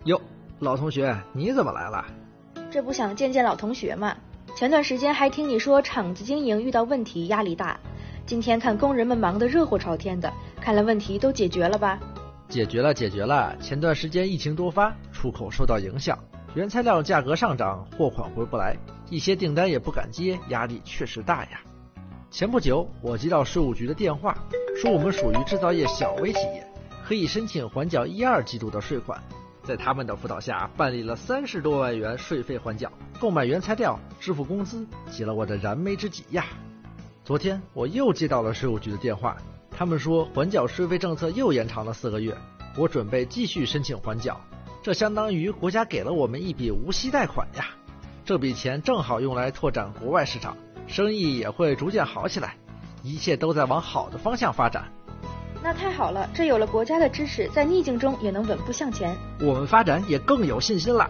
哟，老同学，你怎么来了？ 这不想见见老同学吗？前段时间还听你说厂子经营遇到问题，压力大。今天看工人们忙得热火朝天的，看来问题都解决了吧？ 解决了。前段时间疫情多发，出口受到影响，原材料价格上涨，货款回不来，一些订单也不敢接，压力确实大呀。前不久，我接到税务局的电话，说我们属于制造业小微企业，可以申请缓缴1、2季度的税款。在他们的辅导下，办理了30多万元税费缓缴，购买原材料，支付工资，解了我的燃眉之急呀。昨天我又接到了税务局的电话，他们说缓缴税费政策又延长了4个月，我准备继续申请缓缴，这相当于国家给了我们一笔无息贷款呀。这笔钱正好用来拓展国外市场，生意也会逐渐好起来，一切都在往好的方向发展。 那太好了，这有了国家的支持，在逆境中也能稳步向前， 我们发展也更有信心了。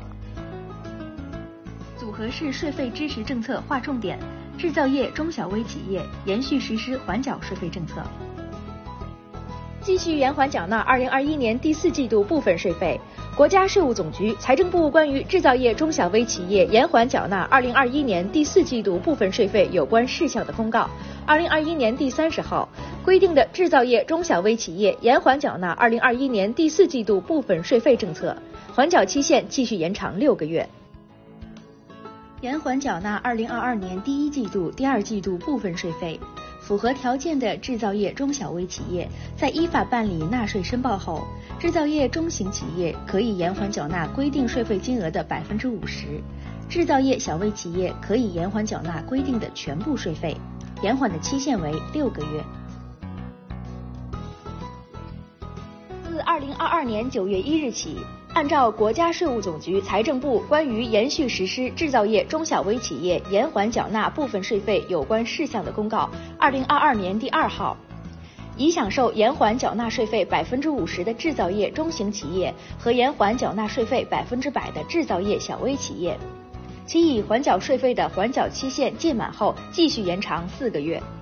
组合式税费支持政策划重点，制造业中小微企业延续实施缓缴税费政策，继续延缓缴纳2021年第4季度部分税费。国家税务总局、财政部关于制造业中小微企业延缓缴纳2021年第4季度部分税费有关事项的公告，2021年第30号规定的制造业中小微企业延缓缴纳2021年第4季度部分税费政策，缓缴期限继续延长6个月。延缓缴纳2022年第1季度、第2季度部分税费，符合条件的制造业中小微企业在依法办理纳税申报后，制造业中型企业可以延缓缴纳规定税费金额的50%，制造业小微企业可以延缓缴纳规定的全部税费，延缓的期限为6个月。自2022年9月1日起，按照国家税务总局、财政部关于延续实施制造业中小微企业延缓缴纳部分税费有关事项的公告2022年第2号，已享受延缓缴纳税费50%的制造业中型企业和延缓缴纳税费100%的制造业小微企业，其已缓缴税费的缓缴期限届满后继续延长4个月。